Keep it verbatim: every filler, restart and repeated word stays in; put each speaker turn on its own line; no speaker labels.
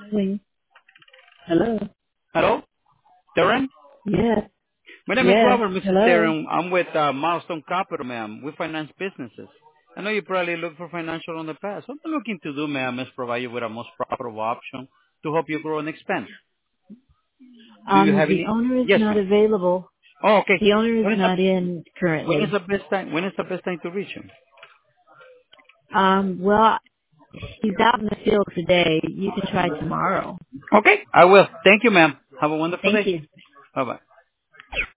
calling. Hello.
Hello, Darren?
Yes.
My name is
Yes.
Robert, Missus
Hello.
Darren. I'm with uh, Milestone Capital, ma'am. We finance businesses. I know you probably looked for financial in the past. What I'm looking to do, ma'am, is provide you with a most profitable option to help you grow and expand. Do you
Um,
have
the
any?
owner is
Yes,
not
ma'am.
available.
Oh, okay.
The owner is
When is the
not in
when is
currently.
the best time? When is the best time to reach him?
Um, well, he's out in the field today. You can try tomorrow.
Okay, I will. Thank you, ma'am. Have a wonderful
Thank
day.
you.
Bye bye.